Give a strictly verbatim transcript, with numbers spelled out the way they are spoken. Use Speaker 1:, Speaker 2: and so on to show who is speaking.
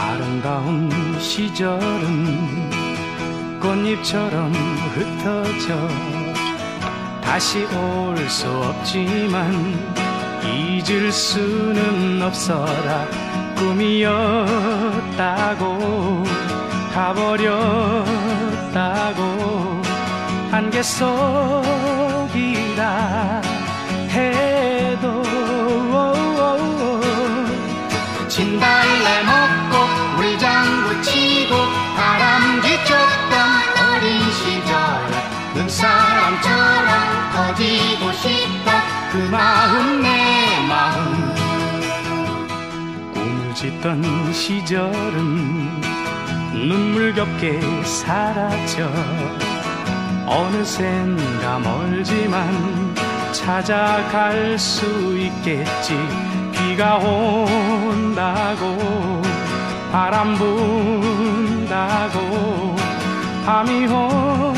Speaker 1: 아름다운 시절은 꽃잎처럼 흩어져 다시 올 수 없지만 잊을 수는 없어라. 꿈이었다고 가버렸다고 안개 속이라 해도 진달래 먹고 물장구 치고 바람기 쫓던 어린 시절에 눈사람처럼 커지고 싶다. 그 마음 내 마음. 꿈을 짓던 시절은 눈물겹게 사라져 어느샌가 멀지만 찾아갈 수 있겠지. 비가 온다고 바람 분다고 밤이 온